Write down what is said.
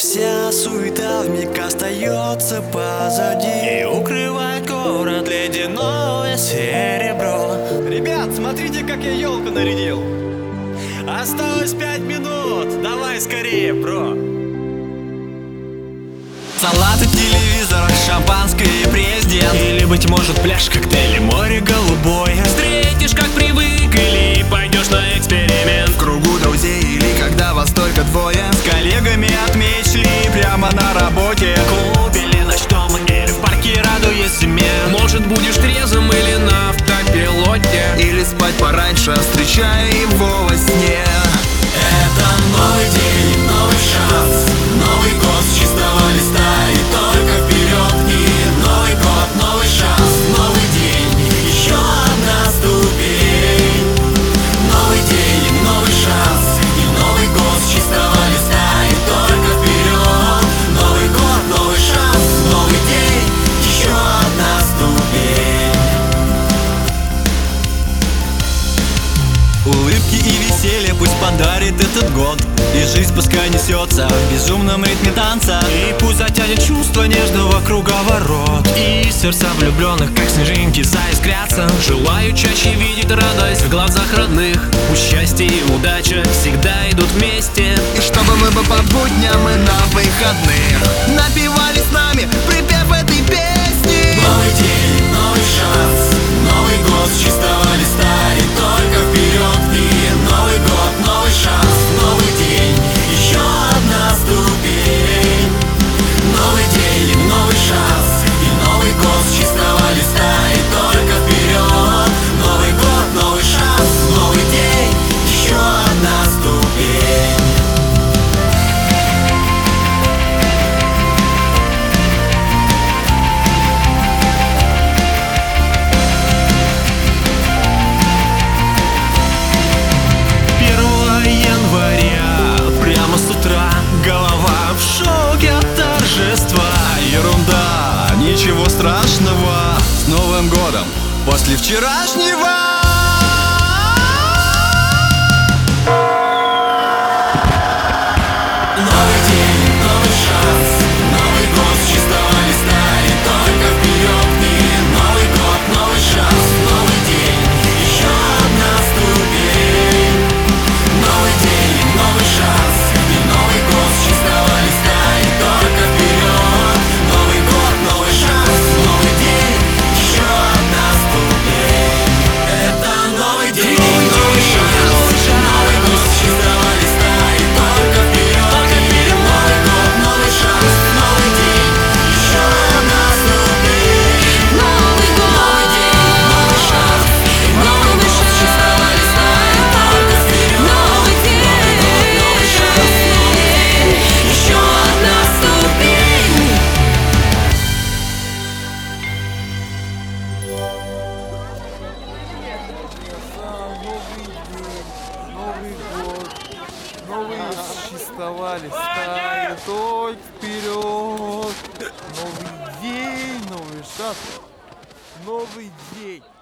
Вся суета вмиг остается позади и укрывает город ледяное серебро. Ребят, смотрите, как я елку нарядил. Осталось 5 минут, давай скорее, бро. Салаты, телевизор, шампанское и президент. Или, быть может, пляж, коктейли, море голубое. Встретишь, как привык, или пойдешь на эксперимент. В кругу друзей или когда вас только двое. С коллегами отмечли прямо на работе. В клубе или ночном, или в парке, радуясь зиме. Может, будешь трезвым или на автопилоте. Или спать пораньше, встречая его во сне. Это новый день, новый шанс, новый год с чистого листа. И только вперед, и новый год, новый шанс, новый день, еще одна ступень. Новый день, новый шанс, и новый год с чистого листа. И только вперед, новый год, новый шанс, новый день, еще одна ступень. Улыбки и веселье пусть подарит этот год, и жизнь пускай несется в безумном ритме танца. И пусть затянет чувство нежного круговорот, и сердца влюбленных, как снежинки, заискрятся. Желаю чаще видеть радость в глазах родных. Пусть счастье и удача всегда идут вместе. И чтобы мы бы по будням и на выходных напевали с нами припев этой песни. Новый день, новый шанс, новый год с чистого листа. И только вперед, и новый год, новый шанс, новый день, еще одна ступень. Новый день, новый шанс, и новый год с чистого листа. И только вперед, новый год, новый шанс, новый день, еще одна ступень. Прямо с утра голова в шоке от торжества. Ерунда, ничего страшного. С Новым годом после вчерашнего. Новый день, новый шанс, новый год с чистого листа. И только вперед, и новый год, новый шанс, новый день, еще одна ступень. Новый день, новый шанс, и новый год с чистого листа. И только вперед, новый год, новый шанс, новый день, еще одна ступень. Это новый день, новый шанс, новый год с чистого листа. И только вперед, и новый год, новый шанс, новый день, еще одна ступень. Новый год, новый день, новый шанс, и новый год с чистого листа. И только вперед, новый день, новый шанс, новый день, еще одна ступень. Новый год, новый с чистого листа, и только вперед. Новый день, новый шанс, новый день.